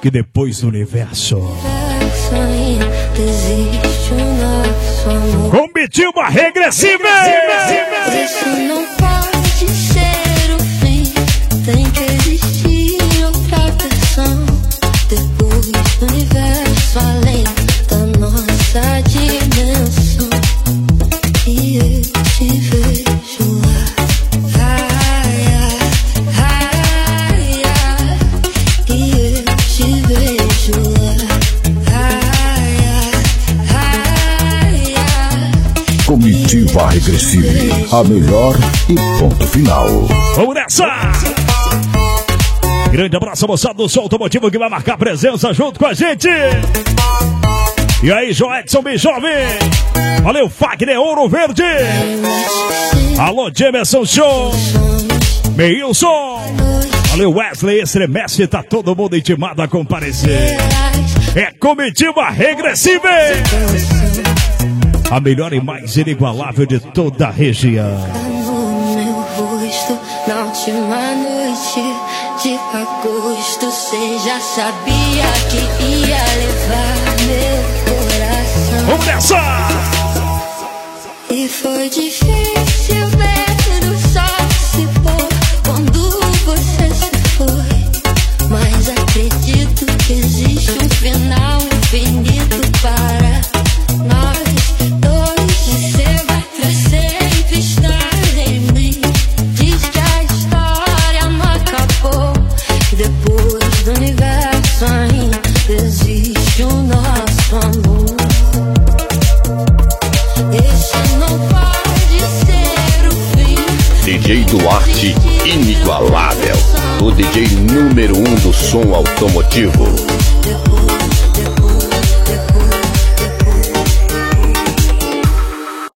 que depois do universo. Comitiva regressiva! Isso não pode ser o fim. Tem que existir outra versão. Depois do universo, além da nossa dimensão. E eu te vejo lá. E eu te vejo lá. Comitiva regressiva, a melhor e ponto final. Vamos nessa! Grande abraço, moçada do Som Automotivo, que vai marcar presença junto com a gente. E aí, Joedson, bem jovem. Valeu, Fagner Ouro Verde. Alô, Jamerson Show. Meilson. Valeu, Wesley Estremece. Tá todo mundo intimado a comparecer. É Comitiva Regressiva, a melhor e mais inigualável de toda a região. No meu rosto, na última noite de agosto, cê já sabia que ia levar meu coração. Vamos nessa! E foi difícil ver o sol se pôr quando você se foi. Mas acredito que existe um final infinito para nós dois. Você vai pra sempre estar em mim. Diz que a história não acabou, que depois do universo ainda existe o nosso amor. Esse não pode ser o fim. DJ Duarte, inigualável. O DJ número 1 do som automotivo.